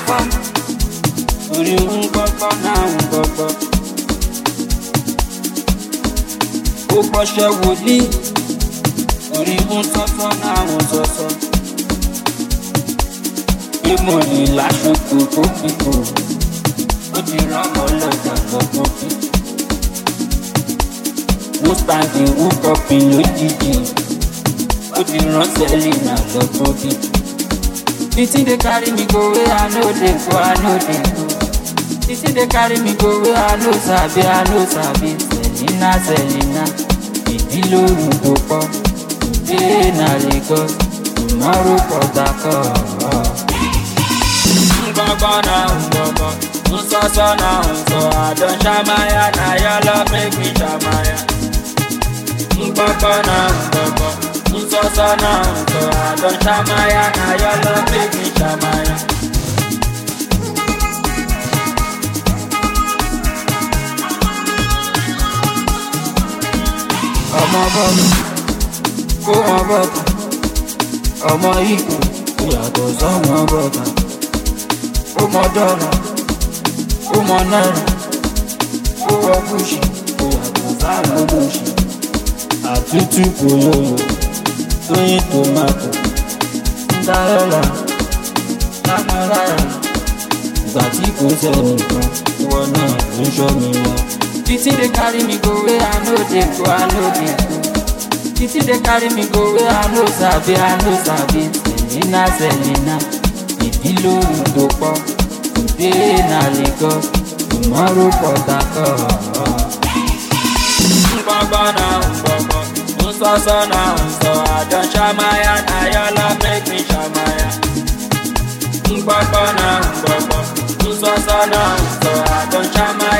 gbọ́gbọ́ orí ń gbọ́gbọ́ náà ń gbọ́gbọ́. Ó gbọ́ṣẹ́ wòlíì orí ń sọ́sọ́ náà ń sọ́sọ́. Bí mo lè láṣokò tó fi kò ó ti rán mọ́ lọ́jà gbọ́gbọ́ bí. Wọ́n pàdé wúkọ̀pì lójijì ó ti rán sẹ́lẹ̀ náà gbọ́gbọ́ bí. The thing they carry me go where I know they go, I know they go. The thing they carry me go where I know sabi, I know sabi. Selena, ìdí lóru tó pọ̀. Today na Lagos, tomorrow Port Harcourt. Ngbọ̀ngbọ̀n na ngbọ̀ngbọ̀n, nsọ́sọ́ na nsọ́. Àdán ṣàmáyà na your love make me ṣàmáyà. Ngbọ̀ngbọ̀n na ngbọ̀ngbọ̀n. Nsọ́sọ́ náà ń sọ àdán ṣàmáyà náà yọ lọ bébí ṣàmáyà. Ọmọ bọ́ọ̀lù kó wọn bọ́ọ̀tà, ọmọ ìgbò kò yàtọ̀ sọ́mọ bọ́ọ̀tà. Ó mọ dọ́là, ó mọ náírà, ó wọ gúúsì kò yàtọ̀ sáwọn olóṣì. Àtútù kò yọ̀yọ̀. Tóyìn tomato Cinderella lámàlára ìgbà tí kò sẹ́nìkan ìwọ náà ló ń ṣọ́ mi lọ. Títí dey carry me go where I no dey go, I no dey go. Títí dey carry me go where I no sabi, I no sabi. Selena ìdí lóru tó pọ̀. Today na Lagos, tomorrow Port Harcourt. Ngbọ̀ngbọ̀n na ngbọ̀ngbọ̀n. Nsọ́sọ́ na nsọ́ àdán ṣàmáyà na your love make me ṣàmáyà. Ngbọ̀ngbọ̀n na ngbọ̀ngbọ̀n nsọ́sọ́ na nsọ́ àdán ṣàmáyà.